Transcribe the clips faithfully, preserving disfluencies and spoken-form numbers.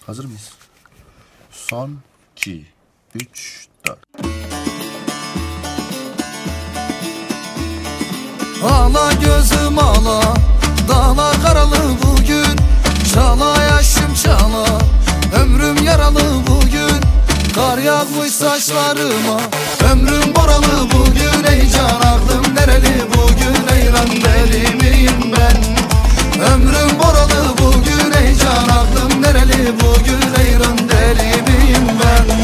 Hazır mıyız? Son, iki, üç, dört. Ağla gözüm ağla, dağla karalı bugün. Çala yaşım çala, ömrüm yaralı bugün. Kar yağmış saçlarıma, ömrüm boralı bugün. Ey can aklım nereli bugün, eyran deli miyim ben? Ömrüm boralı bugün, ey can aklım nereli bugün, eyran deli miyim ben?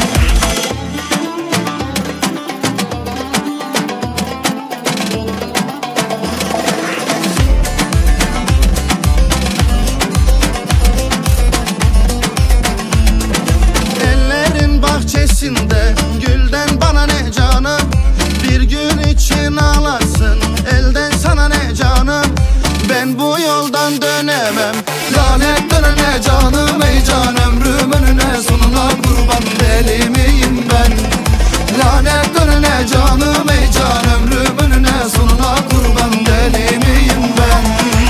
Bahçesinde gülden bana ne canım, bir gün için ağlarsın elden sana ne canım. Ben bu yoldan dönemem, lanet dönene canım. Ey can ömrüm önüne sonuna kurban, deli miyim ben? Lanet dönene canım, ey can ömrüm önüne sonuna kurban, deli miyim ben?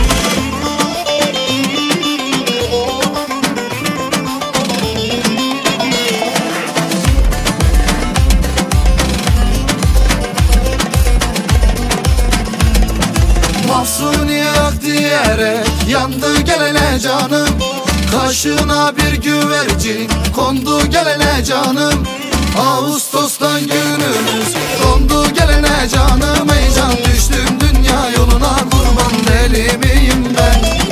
Mahsuni yak diyerek yandı gelene canım. Kaşına bir güvercin kondu gelene canım. Ağustos'tan günümüz dondu gelene canım. Ey can düştüm dünya yoluna kurban, deli miyim ben?